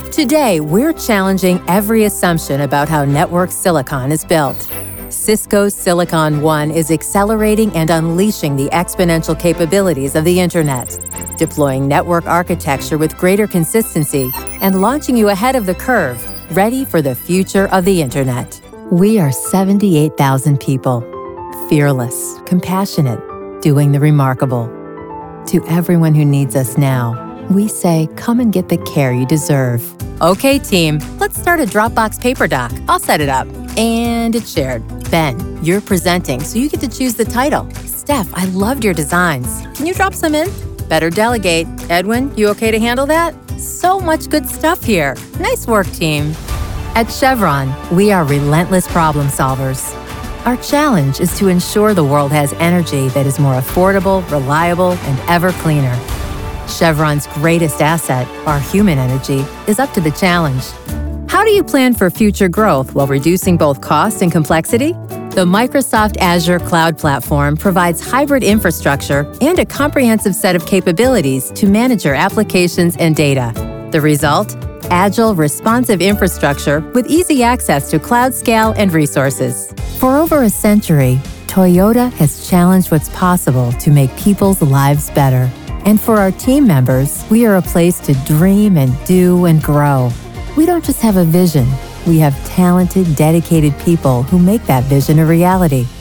Today, we're challenging every assumption about how network silicon is built. Cisco's Silicon One is accelerating and unleashing the exponential capabilities of the Internet, deploying network architecture with greater consistency and launching you ahead of the curve, ready for the future of the Internet. We are 78,000 people, fearless, compassionate, doing the remarkable. To everyone who needs us now, we say, come and get the care you deserve. Okay, team, let's start a Dropbox paper doc. I'll set it up. And it's shared. Ben, you're presenting, so you get to choose the title. Steph, I loved your designs. Can you drop some in? Better delegate. Edwin, you okay to handle that? So much good stuff here. Nice work, team. At Chevron, we are relentless problem solvers. Our challenge is to ensure the world has energy that is more affordable, reliable, and ever cleaner. Chevron's greatest asset, our human energy, is up to the challenge. How do you plan for future growth while reducing both cost and complexity? The Microsoft Azure Cloud Platform provides hybrid infrastructure and a comprehensive set of capabilities to manage your applications and data. The result? Agile, responsive infrastructure with easy access to cloud scale and resources. For over a century, Toyota has challenged what's possible to make people's lives better. And for our team members, we are a place to dream and do and grow. We don't just have a vision, we have talented, dedicated people who make that vision a reality.